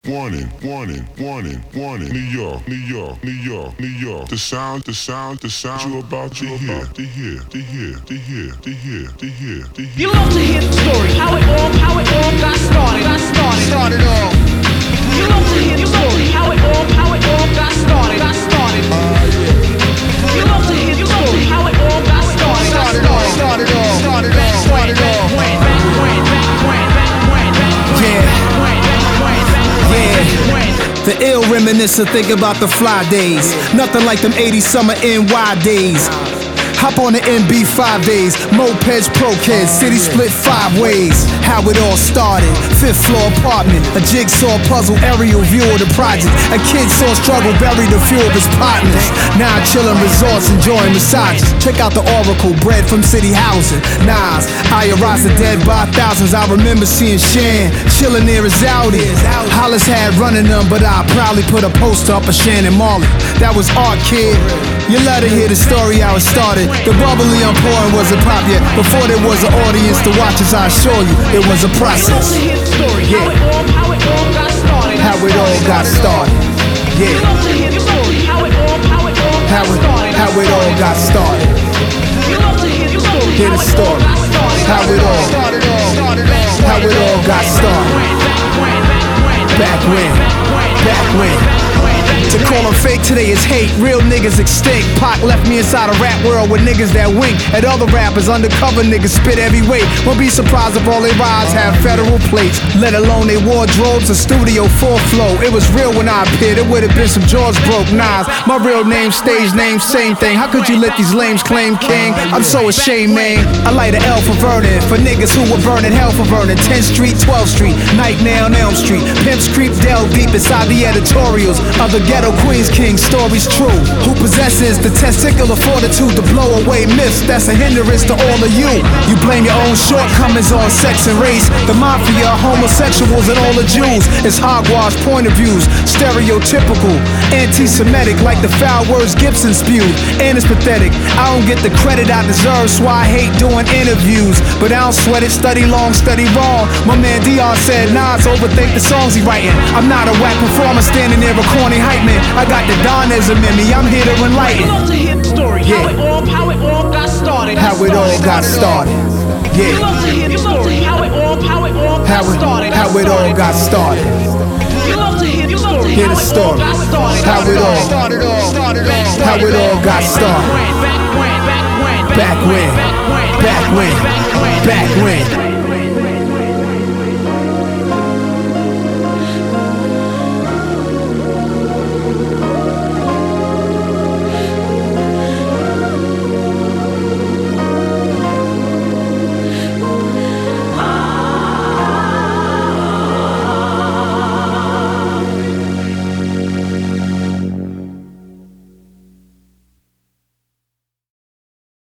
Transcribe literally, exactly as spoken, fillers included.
Warning, warning, warning, warning. New York, New York, New York, New York. The sound, the sound, the sound you're about to hear, to hear, to hear, to hear, to hear, to hear, to hear. You love to hear the story, how it all, how it all got started, got started, started off. You love to hear the story, how it all, how it all got started, got started. You love to hear the story, how it all got started, started off, started off, started off, started off. When, back when, back when, back when, back when, back when, back when, Yeah, the ill reminiscent, think about the fly days. Nothing like them eighties summer N Y days. Hop on the M B five days, mopeds, pro kids, city split five ways. How it all started, fifth floor apartment, a jigsaw puzzle, aerial view of the project. A kid saw struggle, buried a few of his partners. Now chillin' resorts, enjoying massages. Check out the Oracle, bread from city housing. Nas, I arise the dead by thousands. I remember seeing Shan, chillin' near his Audi. Hollis had running them, but I proudly put a poster up of Shannon Marley. That was art, kid. You love to hear the story how it started. The bubbly I'm pouring wasn't pop yet. Before there was an audience to watch us, I assure you, it was a process. Yeah. how it all got started, How it all got started. Yeah. You love to hear the story, how it all, how it all How got it, started, how it all got started. You love to hear the story, Hear the story. How it all, started off, started off, how it all got started. back when, back when, Back when, back when. To call them fake today is hate, real niggas extinct. Pac left me inside a rap world with niggas that wink at other rappers, undercover niggas spit every weight. Won't be surprised if all they rides have federal plates, let alone they wardrobes or studio full flow. It was real when I appeared, it would've been some jaws broke Nas. My real name, stage name, same thing. How could you let these lames claim king? I'm so ashamed, man. I light a L for Vernon, for niggas who were burning hell for Vernon. tenth Street, twelfth Street, Night Nail on Elm Street. Pimps creep delve deep inside the editorials of the ghetto Queens King, stories true. Who possesses the testicular fortitude to blow away myths that's a hindrance to all of you. You blame your own shortcomings on sex and race. The mafia, homosexuals, and all the Jews. It's hogwash point of views, stereotypical, anti-Semitic, like the foul words Gibson spewed. And it's pathetic, I don't get the credit I deserve, so I hate doing interviews. But I don't sweat it, study long, study wrong. My man D R said Nas overthink the songs he writing. I'm not a whack performer standing there a corny hype man. I got the Donism in me, I'm here to enlighten. You love to hear the story, Yeah. how it all, how it all got started, How it all got started. You love Yeah. to hear the story, how it all, how it all How got it, started, how it all got started. You love to hear the story, Hear how the it all story. got started, How it all, started off, started off, how it all got started. back when, back when, Back when, back when, back when, back when.